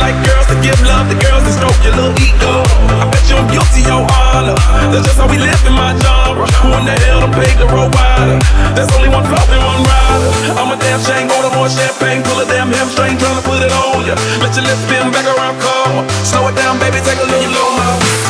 like girls to give love to girls and stroke your little ego. I bet you I'm guilty, your honor. That's just how we live in my genre. Who in the hell done paid the road wider? There's only one float and one rider. I'm a damn shame, order more champagne, pull a damn hamstring, tryna put it on ya. Let your lips spin back around, come. Slow it down, baby, take a little low.